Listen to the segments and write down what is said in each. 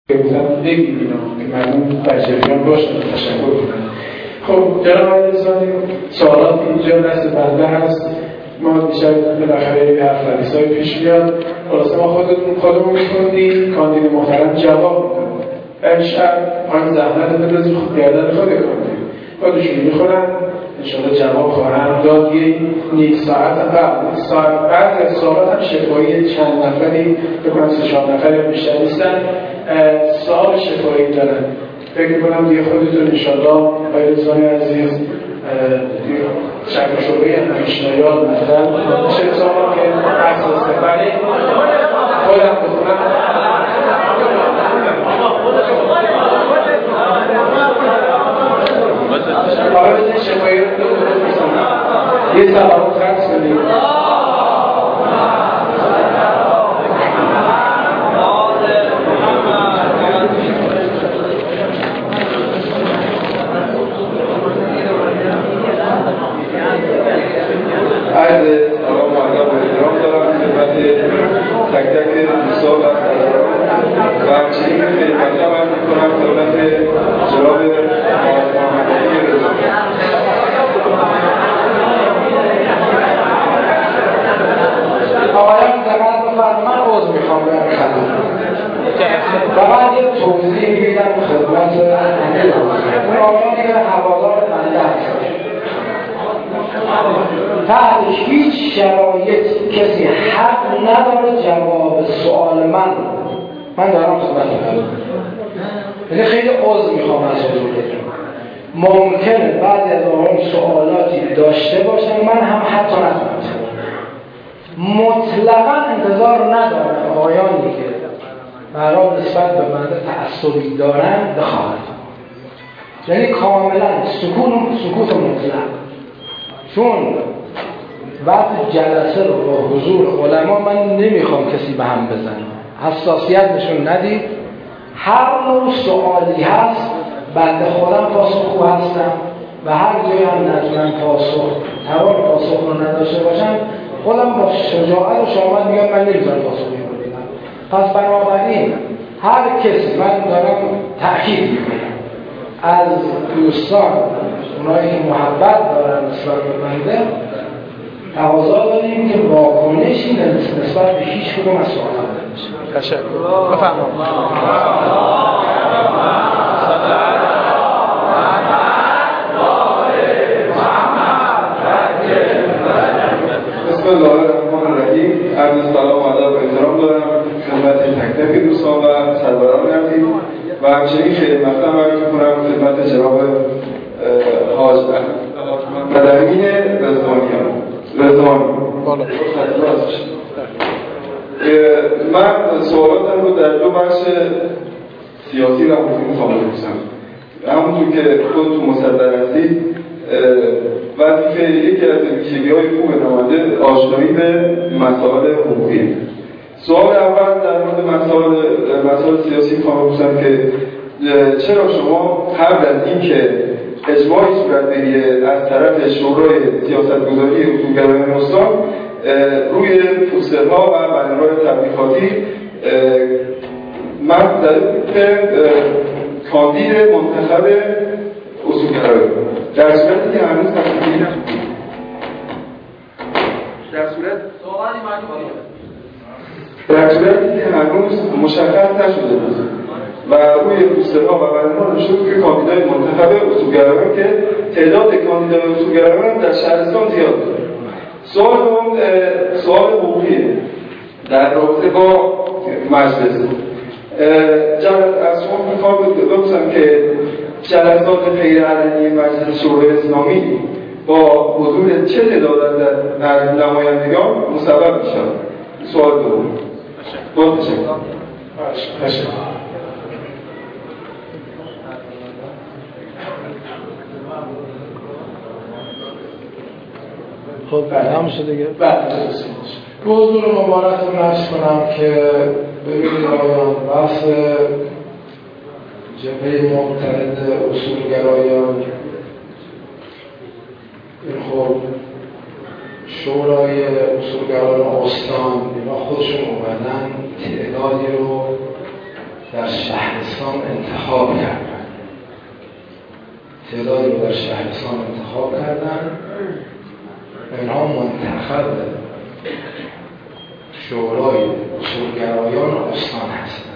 بگم بگیم اینا که مردم در جریان باشن و تشکر کنن. خب جناب آقای رضوانی، سوالات اینجا دست بنده هست. ما دیشب بالاخره حرف ردیسای پیش میاد. خلاصه ما خودمون میخوندیم، کاندید محترم جواب میدن. امشب آن زحمت بندازیم خود گردن خود کاندید خودشون میخونن، انشاءالله جواب خواهم داد. یه نیم ساعت بعد از سوالات هم شفایی چند نفری بکنم 3-4 نفری هم بیشتر نیستن سوال شفایی دارن. فکر کنم دیگه خودتون انشاءالله آقای رضوانی عزیز شرک و شعبه هم پیشنهاد مثلا چه سوال که اساسه برای خودم بخونم آقای بزنی شفایی رو یه سوال خرس کنیم. عرض سلام و ادب و احترام دارم خدمت تک تک دوستان و و همچنین خیلی مطلب عرض می‌کنم خدمت جناب محمد علی رضوانی. آقایان دقت بفرمایید، من عذر میخوام برم خدمت. فقط یه توضیح میدم خدمت امیر. اون آقایانی که هوادار بنده هستن تحت هیچ شرایط کسی حق نداره جواب سوال من دارم خدمت میکنم. یعنی خیلی عذر میخوام از حضورتون. ممکنه بعضی از آقایان سوالاتی داشته باشن من هم حتی نفهمم. مطلقا انتظار ندارم آقایانی که برای نسبت به بنده تعصبی دارن بخواهد، یعنی کاملا سکوت مطلق. چون وقت جلسه رو با حضور علما من نمیخوام کسی به هم بزنه، حساسیت نشون ندید. هر نوع سوالی هست بنده خودم پاسخگو هستم و هر جایی هم نتونم توان پاسخ رو نداشته باشم خودم با شجاعت و شامت میگم من نمیتونم پاسخی رو بدم. پس بنابراین هر کسی، من دارم تأکید میکنم از دوستان اونایی که محبت دارن نسبت به بنده تقاضا داریم که واکنشی نسبت به هیچ کدوم از سوالات نشه. تشکر. بفرمایید. بسم الله الرحمن الرحیم. عرض سلام و ادب و احترام دارم خدمت تک تک دوستان و سروران عزیز و همچنین خیلی مطلب عرض می‌کنم خدمت جناب حاج مدرمین رضوانی. من سوالاتم رو در دو بخش سیاسی و حقوقی می‌خوام بپرسم. همونطور که خودتون مصدق هستید وظیفه یکی از ویژگی‌های خوب نماینده آشنایی به مسائل حقوقی. سوال اول در مورد مسائل سیاسی می‌خوام بپرسم که چرا شما قبل از اینکه اجماعی صورت بگیره از طرف شورای سیاستگذاری اصولگرایان استان روی پوسترها و بنرهای تبلیغاتی مبدأ کاندید منتخب اصولگرایان در صورتی که هنوز تصمیم نشده، در صورتی که هنوز مشخص نشده بود و روی پوسترها و بنرها نشده بود که کاندیدای منتخب اصولگرایان که تعداد کاندیدای اصولگرایان در شهرستان زیاد بود. سوال حقوقیه در رابطه با مجلس. از شما میخوام بپرسم که جلسات غیرعلنی مجلس شورای اسلامی با حضور چه تعداد از نمایندگان مسبب میشن؟ سوال دوم. با تشکر. خب هم شده دیگه. به حضور مبارکتون عرض کنم که ببینید آقایان بحث جبهه معترض اصولگرایان این خب شورای اصولگرایان استان اینا خودشون اومدن تعدادی رو در شهرستان انتخاب کردن، تعدادی رو در شهرستان انتخاب کردن. اینها منتخب شورای اصولگرایان استان هستند.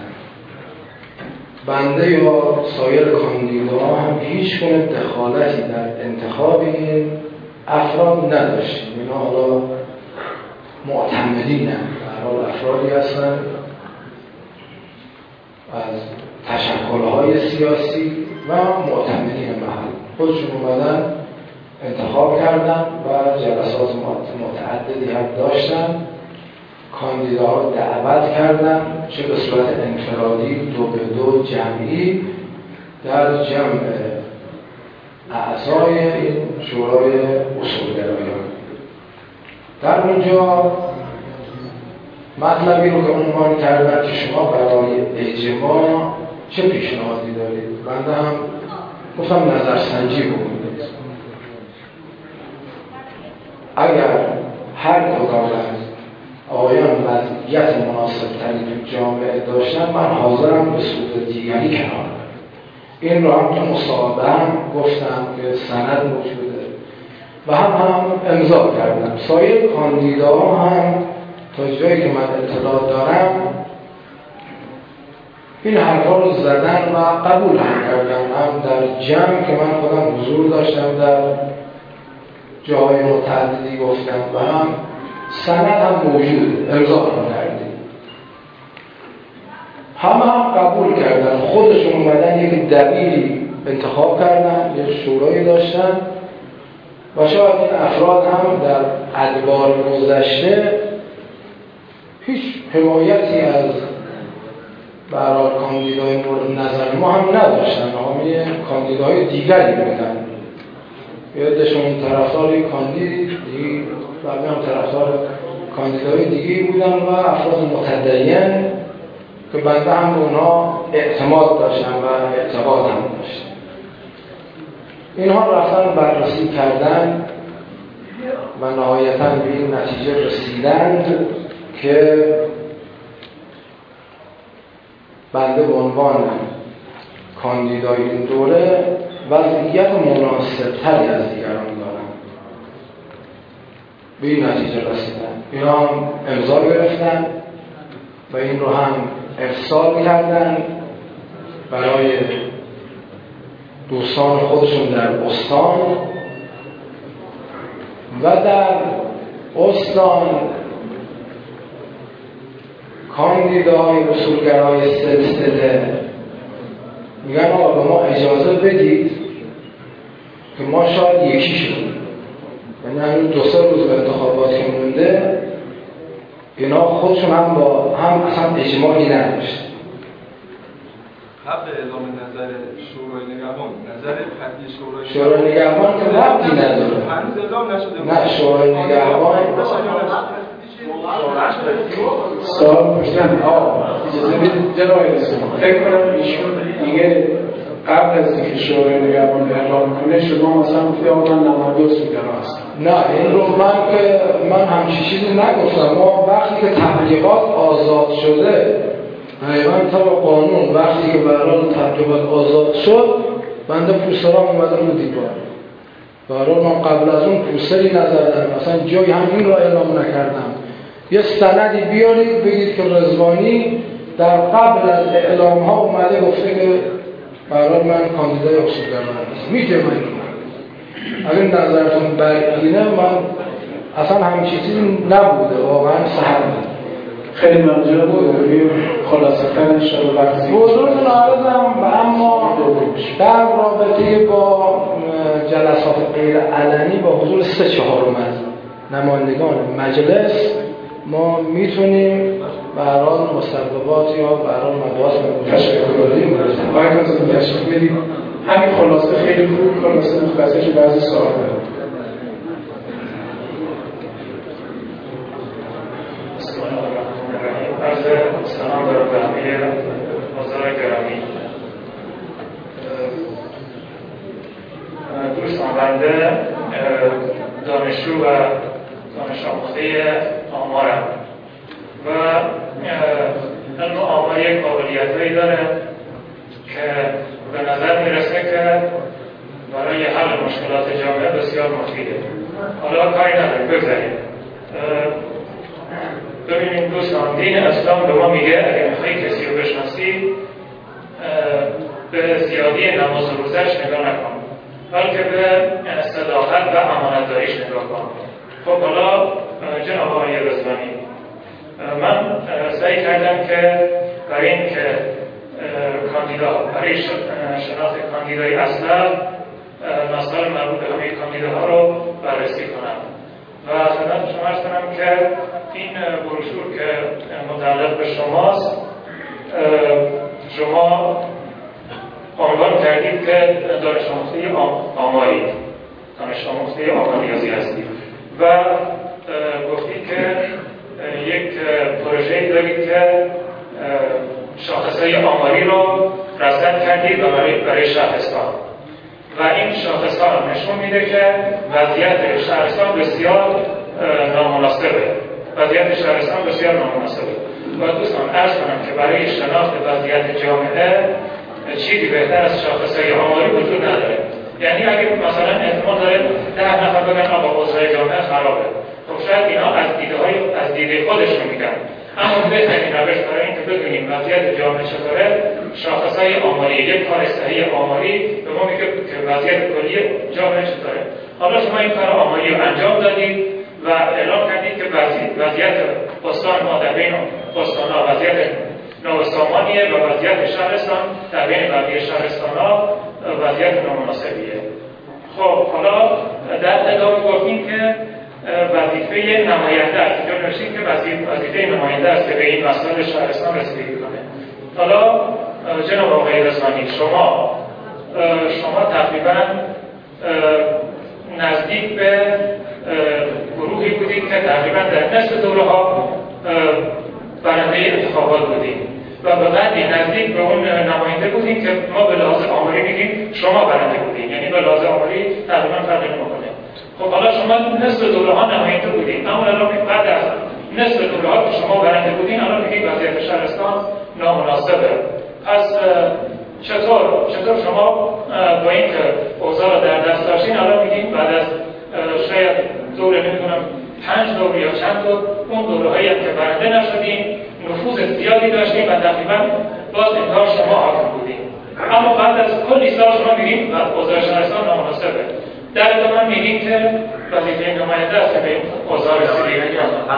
بنده یا سایر کاندیداها هم هیچ گونه دخالتی در انتخاب این افراد نداشتیم. اینا حالا معتمدین هم در حال افرادی هستند از تشکل‌های سیاسی و معتمدین محل، خودشون اومدن انتخاب کردن و جلسات متعددی هم داشتن. کاندیداها رو دعوت کردن، چه به صورت انفرادی 2-2 جمعی در جمع اعضای این شورای اصولگرایان. در اونجا مطلبی رو که عنوان کردن که شما برای اجماع چه پیشنهادی دارید؟ بنده هم گفتم نظرسنجی بکنید. اگر هر کدام از آقایان وضعیت مناسب تری تو جامعه داشتن، من حاضرم به صورت دیگری کنار برم. این رو هم تو مصاحبه هم گفتم که سند موجوده و هم امضا کردم. سایر کاندیداها هم تا جایی که من اطلاع دارم این حرفا رو زدن و قبول هم کردن. هم در جمع که من خودم حضور داشتم در جاهای متعددی گفتم و هم سند هم موجود، امضا هم کردیم. هم قبول کردن. خودشون اومدن یک دبیری انتخاب کردن، یک شورایی داشتن و شاید این افراد هم در ادوار گذشته هیچ حمایتی از برای کاندیدای مورد نظر ما هم نداشتن. حامی کاندیدای دیگری بودن. یادشون طرفدار کاندید دیگه و هم طرفدار کاندیدای دیگه بودن و افراد متدین که بنده هم به اونا اعتماد داشتن و اعتقاد هم داشتن. اینها رفتن بررسی کردن و نهایتاً به این نتیجه رسیدند که بنده به عنوان کاندیدای این دوره وضعیت مناسب‌تری از دیگران دارم. به این نتیجه رسیدن. اینا هم امضا گرفتن و این رو هم ارسال کردن برای دوستان خودشون در استان و در استان کاندیداهای اصولگرای سلسله میگن آقا به ما اجازه بدید که ما شاید یکی شدیم. یعنی همین 2-3 روز به انتخابات که مونده اینا خودشون هم با هم اصلا اجماعی نداشت. قبل اعلام نظر شورای نگهبان، نظر قطعی شورای نگهبان که ربطی نداره. هنوز اعلام نشده. نه شورای نگهبان سوال پرسیدن اجازه بدید جناب رئیس، فکر کنم ایشون دیگه قبل از اینکه شورای نگهبان اعلام کنه شما مثلا گفتید آقا من نماینده اصولگرا هستم. نه این رو من همچین چیزی نگفتم. ما وقتی که تبلیغات آزاد شده دقیقاً طبق قانون وقتی که برای تبلیغات آزاد شد بنده پوسترام اومده رو دیوار. برای من قبل از اون پوستری نزدم، مثلا جایی همین را اعلام نکردم. یه سندی بیارید بگید که رضوانی در قبل از اعلام ها اومده گفته که برای من کاندیدای اصولگرا هستم. میگه من اگر نظرتون برگردینه من اصلا همین چیزی نبوده، واقعا سهر بود. خیلی ممنون بود. خلاصه تر انشاءالله وقتی حضورتون عرضم و اما در رابطه با جلسات غیر علنی با حضور 3/4 از نمایندگان مجلس ما میتونیم برای مسببات یا برای مباحث تشکر بدیم. همین خلاصه خیلی خوب، خلاصه مختصر که بعضی سوال دارم. سلام دارم به همه حضار گرامی. دوستان بنده دانشجو و دانش آموزه آمارم و علم آمار شما یک قابلیت‌هایی داره که به نظر میرسه که برای حل مشکلات جامعه بسیار مفیده. حالا کاری نداریم، بگذاریم. ببینیم دوستان، دین اسلام به ما میگه اگر میخوایی کسی رو بشناسی به زیادی نماز و روزش نگاه نکن، بلکه به صداقت و امانتداریش نگاه کن. خب حالا جناب آقای رضوانی، من سعی کردم که برای این که برای شناخت کاندیدای اصلا مسائل مربوط به همه کاندیداها رو بررسی کنم و خدمت شما عرض کنم که این بروشور که متعلق به شماست، شما عنوان کردید که دانش آموخته آماری، دانش آموخته آماریازی هستید و گفتید که یک پروژه‌ای دارید که شاخصهای آماری رو رصد کردید برای شهرستان و این شاخصها نشون میده که وضعیت شهرستان بسیار نامناسبه. وضعیت شهرستان بسیار نامناسبه و دوستان عرض کنم که برای شناخت وضعیت جامعه چیزی بهتر از شاخصهای آماری وجود نداره. یعنی اگر مثلا احتمال داره 10 نفر بگن آقا اوضاع جامعه خرابه، خب شاید اینا از دیده خودشون میگن، اما بهترین روش برای اینکه بدونیم وضعیت جامعه چطوره شاخصهای آماری، یک کار صحیح آماری به ما میگه که وضعیت کلی جامعه چطوره. حالا شما این کار آماری رو انجام دادید و اعلام کردید که وضعیت استان ما در بین استان‌ها وضعیت ناسامانیه و وضعیت شهرستان در بین بقیه شهرستان‌ها وضعیت نامناسبیه. خب حالا در ادامه گفتیم که وظیفه نماینده است، اینجا نوشتیم که وظیفه نماینده است که به این مسائل شهرستان رسیدگی کنه. حالا جناب آقای رضوانی، شما تقریبا نزدیک به گروهی بودید که تقریبا در نصف دوره‌ها برنده انتخابات بودیم و به قدری نزدیک به اون نماینده بودیم که ما به لحاظ آماری میگیم شما برنده بودیم، یعنی به لحاظ آماری تقریبا فرق نمی‌کنه. خب حالا شما نصف دوره‌ها نماینده بودید، اما الان بعد از نصف دوره‌ها که شما برنده بودین الان میگید وضعیت شهرستان نامناسبه. پس چطور شما با اینکه اوضاع رو در دست داشتین الان میگین بعد از شاید دوره نمیدونم 5 دوره یا چند دور اون دوره‌هایی که برنده نشدین نفوذ زیادی داشتین و تقریبا باز انگار شما حاکم بودین، اما بعد از کلی سال شما میگین اوضاع شهرستان نامناسبه. در ادامه میگین که وظیفه نماینده است که به اوضاع رسیدگی کنه.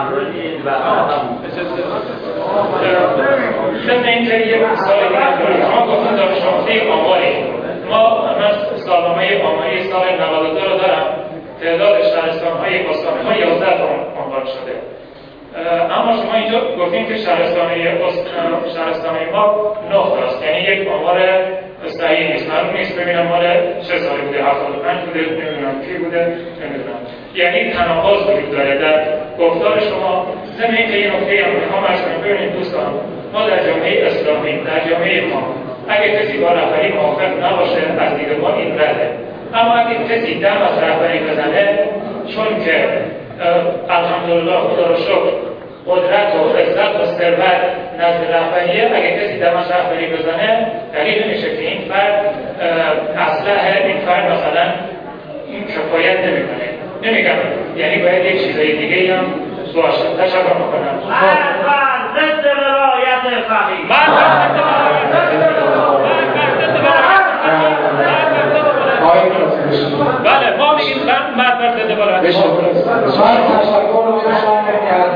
ضمن اینکه یک سال دیگه شما گفتین دانش آموخته آماری، من سالنامه آماری سال 92 رو دارم، تعداد شهرستان‌های استان‌ها 11 تا عنوان شده. اما شما اینجا گفتین که شهرستان‌های ما 9 تاست، یعنی یک آمار صحیح نیست. معلوم نیست ببینم مال چه سالی بوده، 75 بوده، نمیدونم کی بوده، نمیدونم. یعنی تناقض وجود داره در گفتار شما. ضمن اینکه این نکته هم میخوام عرض کنم، ببینید دوستان، ما در جامعه اسلامی، در جامعه ما اگه کسی با رهبری موافق نباشه از دید ما این رده، اما اگه کسی دم از رهبری بزنه، چون که الحمدلله خدا رو شکر قدرت و عزت و ثروت نزد رهبریه، اگه کسی دم از رهبری بزنه دلیل نمیشه که این فرد اصلح این فرد مثلا این کفایت نمیکنه. نمیگم یعنی باید یک چیزای دیگه هم باشه. تشکر میکنم. ضد ولایت فقیه. بله ما میگیم مرد ضد ولایت. من تشکر میکنم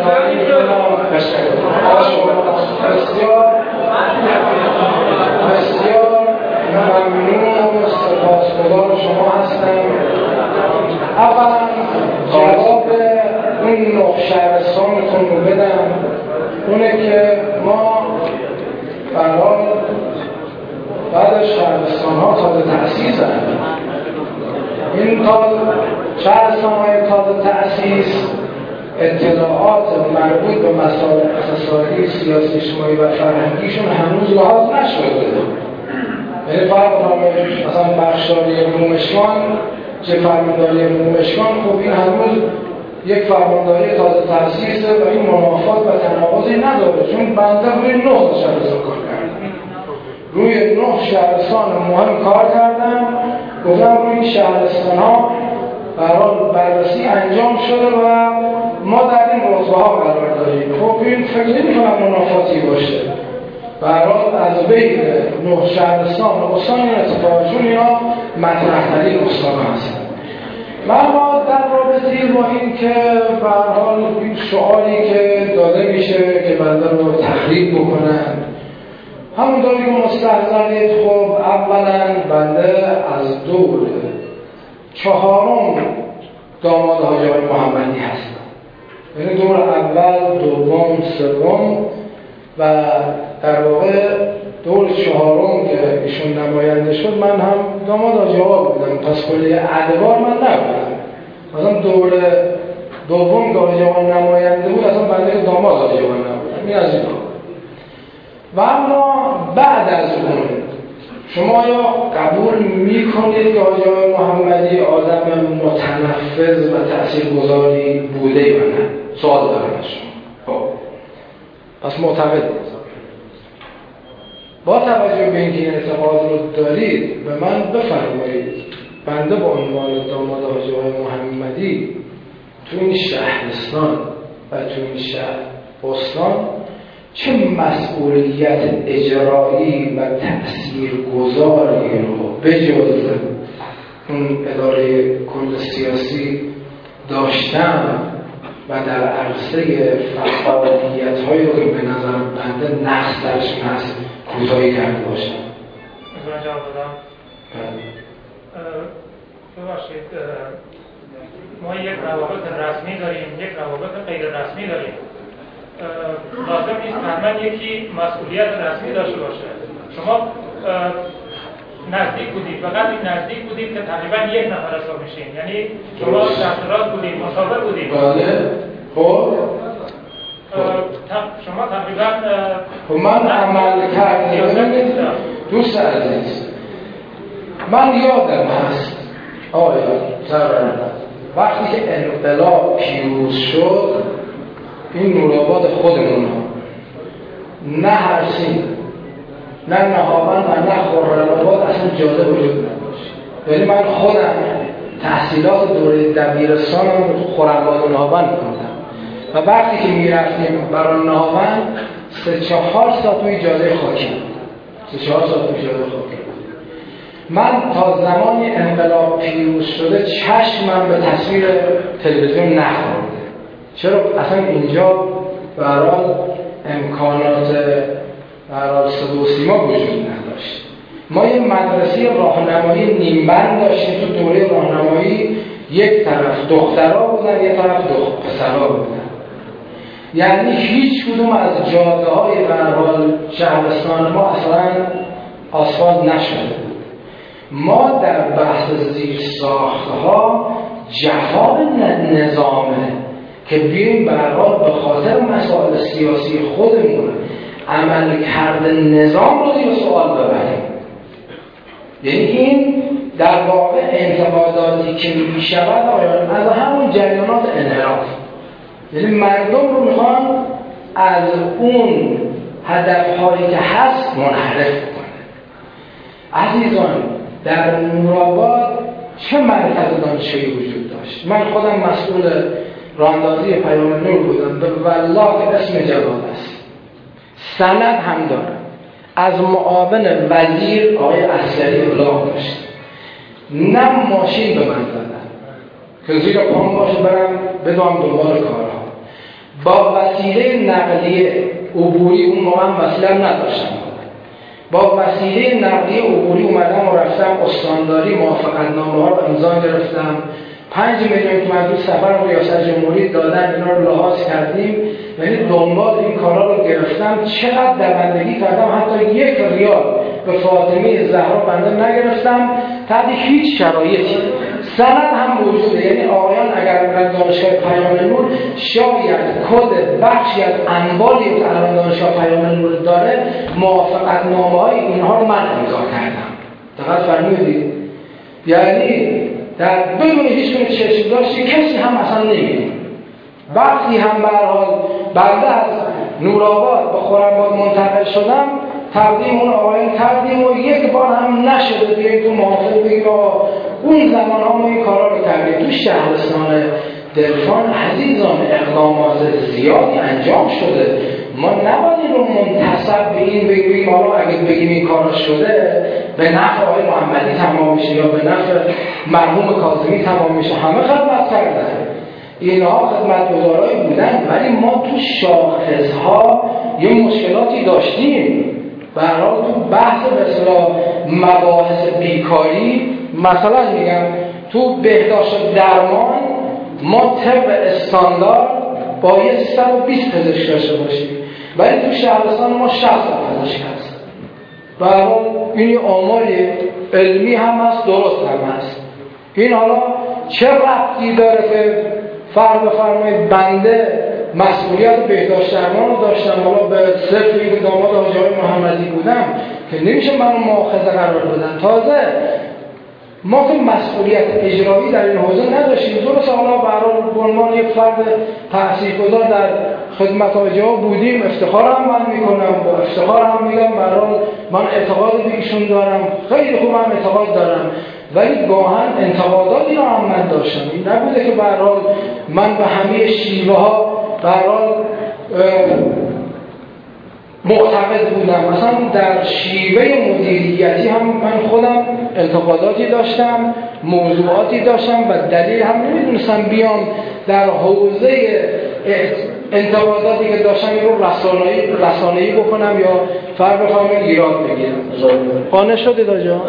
بسیار ممنون و سپاسگزار شما هستم. اولا جواب اون 9 شهرستانتون رو بدم، اونه که ما برای بعد از شهرستان‌ها تازه تأسیس هستیم. این شهرستان‌های تازه تأسیس اطلاعات مربوط به مسائل اقتصادی، سیاسی، اجتماعی و فرهنگیشون هنوز لحاظ نشده. یعنی فرمانداری مثلا بخشداری بومشکان چه فرمانداری بومشکان، خب این هنوز یک فرمانداری تازه تأسیسه و این منافات و تناقضی نداره، چون بنده روی 9 شهرستان کار کردم، روی 9 شهرستان مهم کار کردم. گفتم روی این شهرستان ها برای بررسی انجام شده و ما در این رتبه ها قرار داریم. خب این فکر نمی‌کنم منافاتی باشه. برای از بین 9 شهرستان و استان این اتفاقشون اینا مطرح‌ترین استان هستن. اما در رابطه با این که به هر حال این سوالی که داده میشه که بنده رو تخریب بکنن، همونطوری که مستحضرید، خب اولا بنده از دور 4م داماد حاجی آقای محمدی هستم، یعنی دور اول، دوم، سوم و در واقع دور 4م که ایشون نماینده شد من هم داماد حاجی آقا بودم، پس کلی ادوار من نبودم. مثلا دور دوم که حاجی آقا نماینده بود اصلا بنده که داماد حاجی آقا نبودم. این از این و اما بعد از اون شما یا قبول میکنید که حاجی آقای محمدی آدم متنفذ و تاثیرگذاری بوده یا نه؟ سوال دارم از شما. خب پس معتقدید. با توجه به اینکه این اعتقاد رو دارید به من بفرمایید بنده به عنوان داماد حاجی آقای محمدی تو این شهرستان و تو این شهر استان چه مسئولیت اجرایی و تأثیرگذاری رو بجز اون اداره کل سیاسی داشتم و در عرصه فعالیت‌هایی رو که به نظر بنده نقص درشون هست کوتاهی کرده باشم. میتونم جواب بدم؟ ببخشید، ما یک روابط رسمی داریم، یک روابط غیر رسمی داریم. لازم نیست حتما یکی مسئولیت رسمی داشته باشه. شما نزدیک بودید، فقط این نزدیک بودید که تقریبا یک نفر حساب میشین، یعنی شما دستراست بودید، مشاور بودید. بله. خب شما تقریبا من عمل کردم. دوست عزیز، من یادم هست وقتی که انقلاب پیروز شد این نورآباد خودمون ها نه هرسین نه نهاوند و نه خرم‌آباد اصلا جاده وجود نداشت. یعنی من خودم تحصیلات دوره دبیرستانم رو خرم‌آباد و نهاوند کردم و وقتی که میرفتیم برای نهاوند 3-4 ساعت توی جاده خاکی 3-4 ساعت توی جاده خاکی. من تا زمانی انقلاب پیروز شده چشمم به تصویر تلویزیون نخورده. چرا؟ اصلا اینجا برای امکانات برای صدا و سیما وجود نداشت. ما یه مدرسه راهنمایی نیمبند داشتیم. تو دوره راهنمایی یک طرف دخترها بودن یک طرف پسرها بودن، یعنی هیچ کدوم از جاده های برحال شهرستان ما اصلا آسفالت نشده. ما در بحث زیر ساختها جفا نظامه که بیاییم برحال به خاطر مسائل سیاسی خودمون عمل کرده نظام رو زیر سوال ببریم. یعنی این در واقع انتقاداتی که می شود آیان از همون جریانات انحراف، یعنی مردم رو میخوان از اون هدفهایی که هست منحرف کنه. عزیزان، در نورآباد چه مرکز دانشگاهی وجود داشت؟ من خودم مسئول راهاندازی پیام نور بودم، به والله اسم جواد است، سند هم دارم، از معاون وزیر آقای عسکری ابلاغ داشت، نه ماشین به من دادن که زیر پام باشه برم بدوام دنبال کارها. با وسیله نقلیه عبوری، اون موقع هم وسیله نداشتم، با وسیله نقلیه عبوری اومدم و رفتم استانداری موافقتنامه ها رو امضا گرفتم. 5 میلیون تومان تو سفر ریاست جمهوری دادن، اینا رو لحاظ کردیم، یعنی دنبال این کارا رو گرفتم. چقدر دوندگی کردم، حتی 1 ریال به فاطمه زهرا بنده نگرفتم تحت هیچ شرایطی. سند هم موجوده، یعنی آقایان اگر برن دانشگاه پیام نور شاید کد بخشی از انبالی که الان دانشگاه پیام نور داره موافقتنامه‌های اینها رو من امضا کردم. دقت فرمودید؟ یعنی در بدون هیچ گونه چشم داشتی کسی هم اصلا نمی‌دونه. وقتی هم به هر حال بنده از نورآباد به خرم‌آباد منتقل شدم، تقدیم اون آقایان کردیم و یک بار هم نشده بیایید تو محافظ بگیم آقا اون زمان ها ما این کارا رو کردیم. تو شهرستان دلفان عزیزان اقدامات زیادی انجام شده. ما نباید رو منتسب به این بگیم حالا اگه بگیم این کارا شده به نفع آقای محمدی تمام میشه یا به نفع مرحوم کاظمی تمام میشه. همه خدمت کردن، اینها خدمتگزارایی بودن، ولی ما تو شاخصها یه مشکلاتی داشتیم. به هر حال تو بحث به اصطلاح مباحث بیکاری، مثلا میگم تو بهداشت و درمان ما طب استاندارد باید 120 پزشک داشته باشیم، ولی تو شهرستان ما 60 پزشک هست. به هر حال این آماری علمی هم هست، درست هم هست. این حالا چه ربطی داره که فرض بفرمایید بنده مسئولیت بهداشت درمان رو داشتم، حالا به صرف این داماد حاجی آقای محمدی بودم که نمیشه منو مؤاخذه قرار بدن. تازه ما که مسئولیت اجرایی در این حوزه نداشتیم. درست حالا به عنوان یک فرد تاثیرگذار در خدمت حاجی ها بودیم، افتخار هم من میکنم، با افتخار هم میگم برای من اعتقاد به ایشون دارم، خیلی خوب هم اعتقاد دارم، ولی گاهن انتقاداتی رو هم من داشتم. این نبوده که به هر حال من به همه شیوه ها به هر حال معتقد بودم. مثلا در شیوه مدیریتی هم من خودم انتقاداتی داشتم، موضوعاتی داشتم و دلیل هم نمیدونستم بیام در حوزه انتقاداتی که داشتم این رو رسانه‌ای بکنم یا فرق بفهمم ایراد بگیرم. قانع شدید آجا؟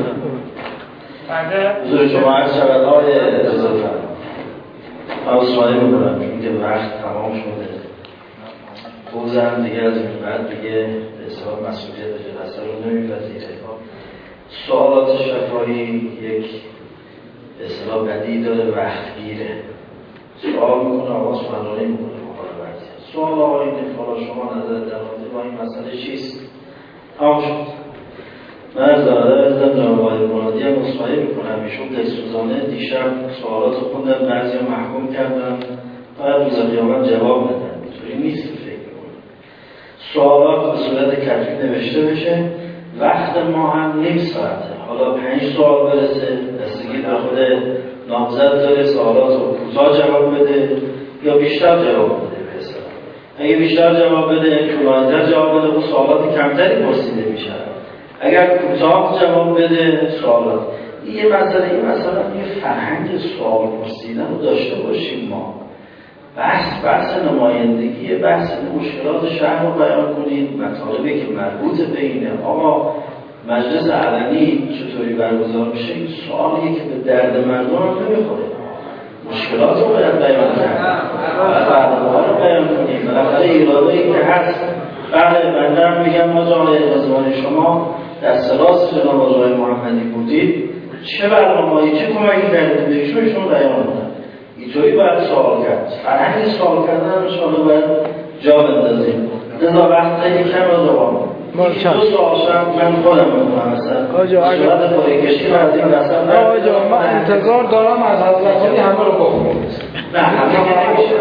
حضور شما از شبدهای اضافه من اصلاحی میکنم چون که وقت تمام شده. حوزه هم دیگه از این بعد دیگه به حساب مسئولیت جلسه رو نمی‌پذیره. سوالات شفاهی یک به اصطلاح بدی داره، وقت گیره. سوال میکنه آقا سخنرانی میکنه سوال آقای نفالا شما نظر در مورد با این مسئله چیست؟ تمام شد. من از جناب آقای مرادی هم اصلاحی میکنم. ایشون دلسوزانه دیشب سوالات رو خوندن، بعضی ها محکوم کردن، باید روز قیامت جواب بدن. اینطوری نیست که فکر میکنم. سوالات به صورت کتبی نوشته بشه، وقت ما هم نیم ساعته. حالا 5 سوال برسه، دستگی در خود نامزد داره سوالات رو کوتاه جواب بده یا بیشتر جواب بده. اگه بیشتر جواب بده، طولانی‌تر جواب بده، اون سوالات کمتری پرسیده میشه. اگر کوتاه جواب بده سوالات یه مسئله، این مثلا یه فرهنگ سوال پرسیدن رو داشته باشیم. ما بحث نمایندگی، بحث مشکلات شهر رو بیان کنید، مطالبی که مربوط به اینه. آقا مجلس علنی چطوری برگزار میشه؟ این سوالیه که به درد مردم هم نمیخوره. مشکلات رو باید بیان کرد، فرق‌ها رو بیان کنیم. بالاخره ایرادایی که هست، بله بنده هم میگم ما جامعه رضوانی شما دست راست جناب آقای محمدی بودید، چه برنامه‌ای چه کمکی کردید به ایشون بیان کنن. اینطوری باید سوال کرد. فرهنگ سوال کردن هم انشاءالله باید جا بندازیم. لذا وقت خیلی کم رو دوام دو سوال من خودم میکنم مثلا صورت پایکشی رو از این رسم آجا من انتظار دارم از حضرت علی همه رو بخونم. نه همه که نمیشه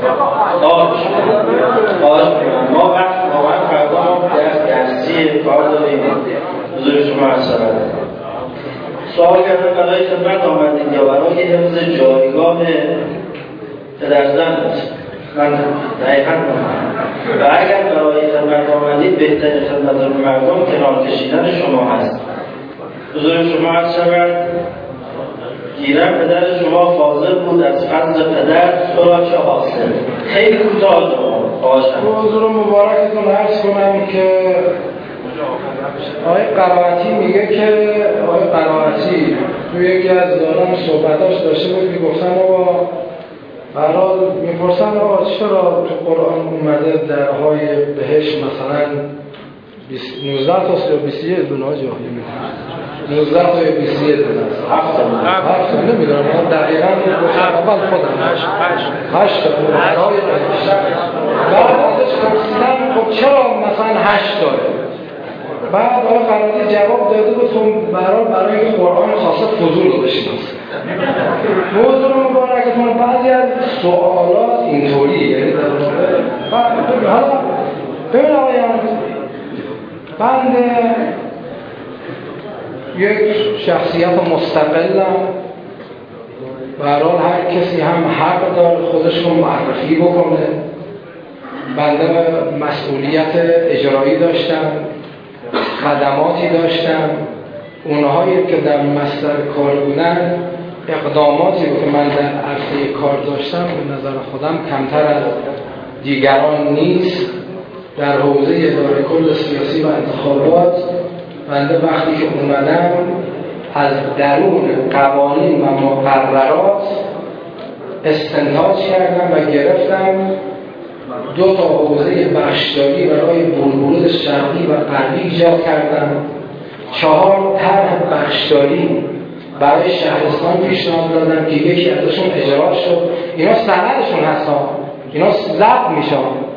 ما وقت واقعا فردا درسی کار داریم. حضور شما از شبه سوال کردن برای خدمت آمدید یا برای حفظ جایگاه پدرزن؟ من دقیقا و اگر برای خدمت آمدید بهترین خدمت رو مردم کنار کشیدن شما هست. حضور شما از شبه گیرم پدر شما فاضل بود، از فضل پدر تو را چه حاصل؟ خیلی کوتاه باشم. حضور مبارکتون عرض کنم که آقای قرائتی میگه که آقای قرائتی توی یکی از دارم صحبتاش داشته بود که گفتن آقا برای میپرسن آقا چرا تو قرآن اومده درهای بهش مثلا 19 تاست یا 21 دونه ها جایی میکنه 19 تا یا 21 دونه هست 7 نمیدونم من دقیقا اول خودم 8 تا درهای بهش بعد ازش پرسیدن خب چرا مثلا 8 داره بعد آقای قرادی جواب داده بود برای قرآن خاصه فضول رو بشناسه. موضوع مبارکتون بعضی از سوالات اینطوری یعنی در واقع حالا ببین آقایان، بنده یک شخصیت مستقلم، به هر حال هر کسی هم حق داره خودش رو معرفی بکنه. بنده مسئولیت اجرایی داشتم، خدماتی داشتم، اونهایی که در مصدر کار بودن، اقداماتی رو که من در عرصه کار داشتم به نظر خودم کمتر از دیگران نیست. در حوزه اداره کل سیاسی و انتخابات بنده وقتی که اومدم از درون قوانین و مقررات استنتاج کردم و گرفتم 2 تا حوزه بخشداری برای بلبلود شرقی و غربی ایجاد کردم، 4 طرح بخشداری برای شهرستان پیشنهاد دادم که یکی ازشون اجرا شد. اینا سندشون هست، اینا ضبط میشن،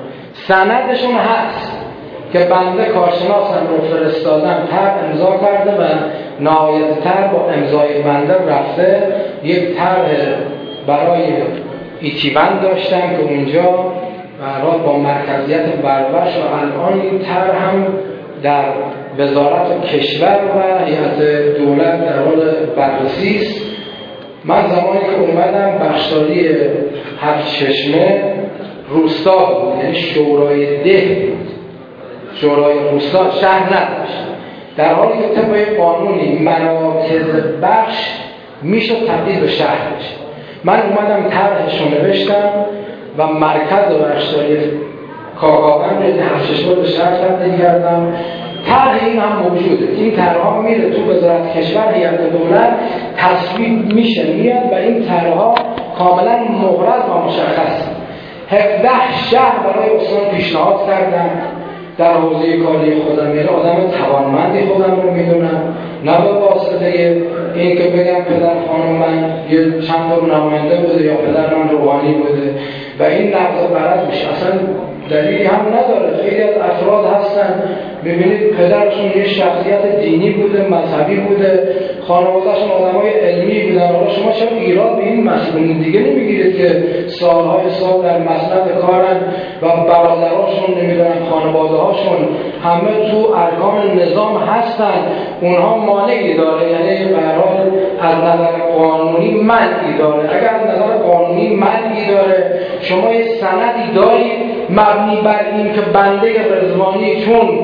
سندشون هست که بنده کارشناسم رو فرستادم، طرح امضا کرده و نهایت طرح با امضای بنده رفته. یک طرح برای ایتیوند داشتم که اونجا برای با مرکزیت بروش و الان این طرح هم در وزارت کشور و هیئت دولت در حال بررسی است. من زمانی که اومدم بخشداری 7 چشمه روستا بود، یعنی شورای ده بود، شورای روستا شهر نداشت، در حالی که طبق قانونی مراکز بخش میشد تبدیل به شهر بشه. من اومدم طرحش رو نوشتم و مرکز بخشداری کاکاوند رو 7 چشمه به شهر تبدیل کردم. طرح این هم موجوده، این طرح‌ها میره تو وزارت کشور، هیئت دولت تصویب میشه میاد و این طرح‌ها کاملا مبرز و مشخص. 17 شهر برای استان پیشنهاد کردم در حوزه کاری خودم، یعنی آدم توانمندی خودم رو میدونم، نه به واسطه این که بگم پدر خانم من یه چند تا نماینده بوده یا پدر من روحانی بوده و این نقض برد میشه، اصلا دلیلی هم نداره. خیلی از افراد هستن ببینید پدرشون یه شخصیت دینی بوده، مذهبی بوده، خانواده‌شون آدمای علمی بودن. حالا شما چرا ایراد به این مسئولین دیگه نمیگیرید که سالهای سال در مسند کارن و برادراشون نمیدونن خانواده‌هاشون همه تو ارکان نظام هستن، اونها مانعی داره؟ یعنی به هر حال از نظر قانونی منعی داره. اگر از نظر قانونی منعی داره، شما یه سندی دارید مبنی بر این که بنده رضوانی چون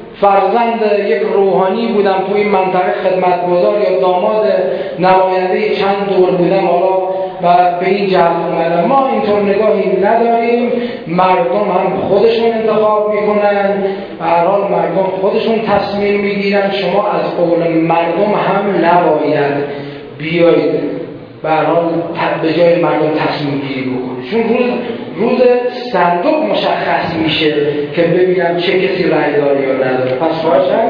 فرزند یک روحانی بودم تو این منطقه خدمتگزار یا داماد نماینده چند دور بودم حالا و به این جهت اومدم. ما اینطور نگاهی نداریم. مردم هم خودشون انتخاب میکنن، به هر حال مردم خودشون تصمیم میگیرن. شما از قول مردم هم نباید بیایید به هر حال به جای مردم تصمیم گیری بکنید، چون روز صندوق مشخص میشه که ببینم چه کسی رأی داره یا نداره. پس باشن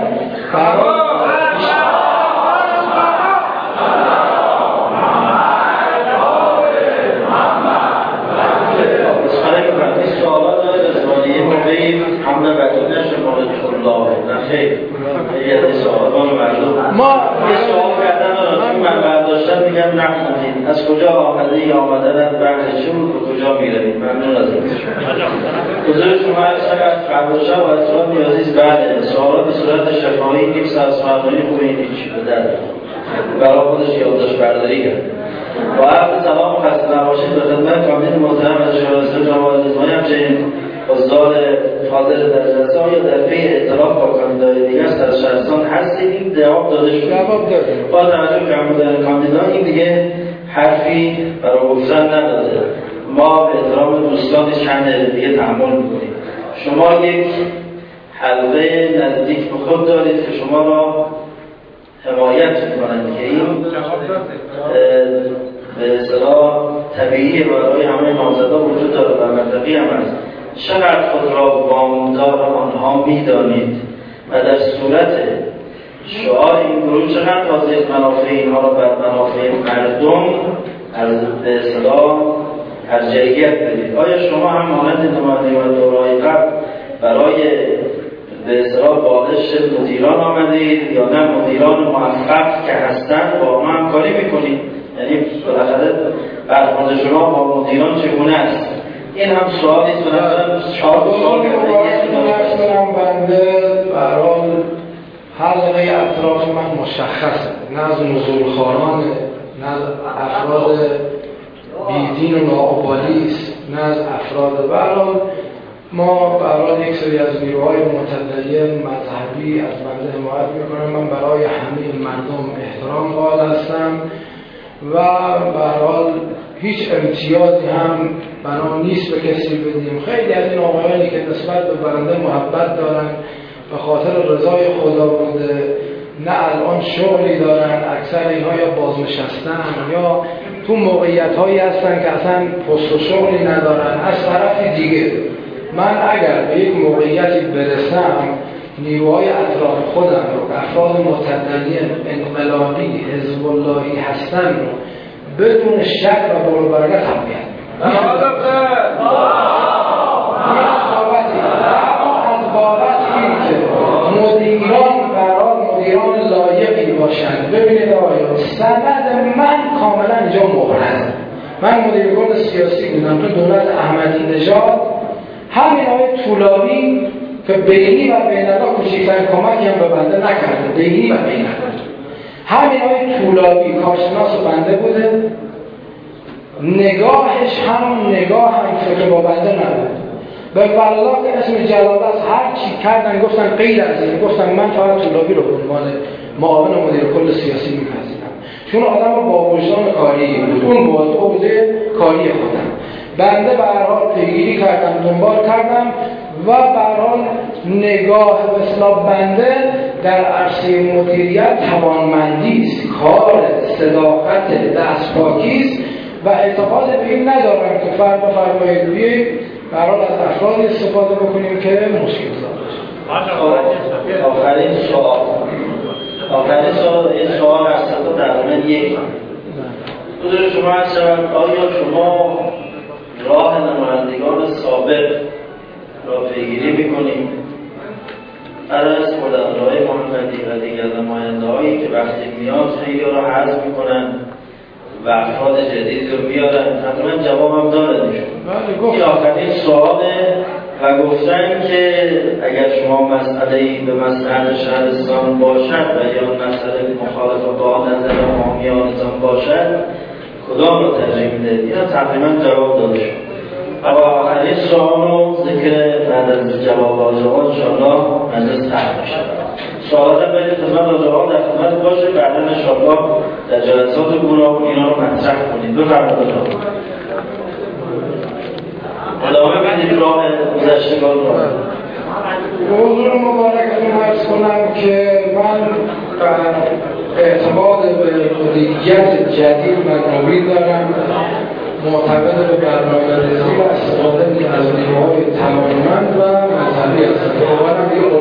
حمله بدون نشه مورد الله نه خیر یه سوالان مردم ما یه سوال کردن رو من برداشتم میگم نخوندید از کجا آمدن بحث چه بود به کجا میروید؟ ممنون از این حضور شما از فرمایشات و اطلاعات نیازیست. بله سوالات به صورت شفاهی نیم ساعت سخنرانی خوبه هیچ بدن برای خودش یادداشت برداری کرد. با عرض سلام و خسته نباشید به خدمت کامیل محترم از شورای جواد رضوانی، همچنین حضار حاضر در جلسه یا در پی اعتراف با کاندیدای دیگر در شهرستان هستید؟ این جواب داده شد. با توجه که کاندیدان این دیگه حرفی برای گفتن نداده. ما به احترام دوستان چند دقیقه دیگه تحمل میکنیم. شما یک حلقه نزدیک به خود دارید که شما را حمایت میکنند که این به اصطلاح طبیعی برای همه نامزدان وجود داره و منطقی هم هست. چقدر خود را وامدار آنها میدانید و در صورت شعار این گروه چقدر حاضر منافع اینها را بر منافع مردم به اصطلاح ارجحیت بدید؟ آیا شما هم مانند نماینده دوره‌های قبل برای به اصطلاح باعث مدیران آمدید یا نه مدیران موفق که هستند با ما همکاری میکنید؟ یعنی بالاخره برخورد شما با مدیران چگونه است؟ این هم سوالی است. به نظرم 4 سوال کنم بنده برای حلقه اطراف من مشخصه، نه از نزولخواران، نه از افراد بیدین و ناابالیست، نه از افراد برای ما برای یک سری از نیروهای متدین مذهبی از بنده حمایت میکنم. من برای همه مردم احترام قائل هستم و برای هیچ امتیازی هم بنا نیست به کسی بدیم. خیلی از این آقایانی که نسبت به بنده محبت دارن به خاطر رضای خدا بوده، نه الان شغلی دارن، اکثر اینها یا بازنشستن یا تو موقعیت هایی هستن که اصلا پست و شغلی ندارن. از طرف دیگه من اگر به یک موقعیتی برسم نیروهای اطراف خودم رو، افراد متدین انقلابی حزب اللهی هستن رو بدون شک و برابرگت تقویت از بابت این که مدیران برای مدیران لایقی باشند. ببینید آقایان، سند من کاملا اینجا مبرزه. من مدیر کل سیاسی بودم تو دولت احمدی نژاد. همین آقای طولانی که بینی و بین‌الله کوچکترین کمکی هم به بنده نکرده، بینی و بین‌الله. همین آقای طولانی کارشناس بنده بوده، نگاهش هم نگاه هم فکر با بنده نبود. به والله که اسم جلالت هر چی کردن گفتن غیر از این، گفتن من فقط طولانی رو به عنوان معاون مدیر کل سیاسی می‌پذیرم، چون آدم با وجدان کاری بود، اون بود حوزه کاری خودم. بنده به هر حال پیگیری کردم، دنبال کردم و به هر حال نگاه به اصطلاح بنده در عرصه مدیریت توانمندی است، کار، صداقت، دستپاکی است و اعتقاد به این ندارم که فرد بفرمایید بیایید به هر حال از افرادی استفاده بکنیم که مشکل داره. آخرین سوال این سوال از تا تقریبا یک حضور شما هست شود. آیا شما راه نمایندگان سابق را پیگیری میکنیم؟ از خدمت‌های محمدی و دیگر نماینده هایی که وقتی میاد خیلی را حذف میکنن و افراد جدید رو میارن، تقریبا جواب هم داره نشون. این آخرین سواله و گفتن که اگر شما مسئله‌ای به مصلحت شهرستان باشد و یا مسئله مخالف با نظر عامیانتان باشد کدام رو ترجیح میدهید؟ این تقریبا جواب داده شد. و آخرین سوال رو ذکر بعد از جواب راجعات انشاءالله مجلس طرح میشه. سوالات باید اتفاق راجعات در خدمت باشه، بعدا انشاءالله در جلسات گروه اینا رو مطرح کنید. بفرمایید. ادامه بدید راه گذشتگان رو. حضور مبارکتون عرض کنم که من اعتماد به مدیریت جدید و نوین دارم، معتقد به برنامه‌ریزی و استفاده از نیروهای توانمند و مذهبی هستم.